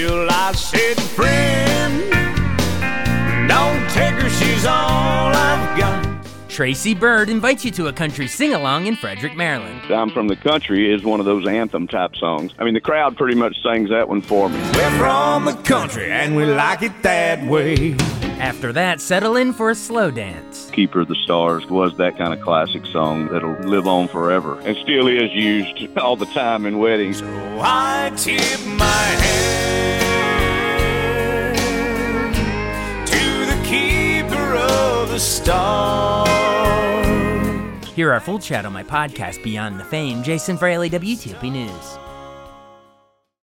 Still I said, friend, don't take her, she's all I've got. Tracy Byrd invites you to a country sing-along in Frederick, Maryland. I'm from the Country is one of those anthem-type songs. I mean, the crowd pretty much sings that one for me. We're from the country, and we like it that way. After that, settle in for a slow dance. Keeper of the Stars was that kind of classic song that'll live on forever and still is used all the time in weddings. So I tip my hat to the keeper of the stars. Hear our full chat on my podcast, Beyond the Fame. Jason Fraley, WTOP News.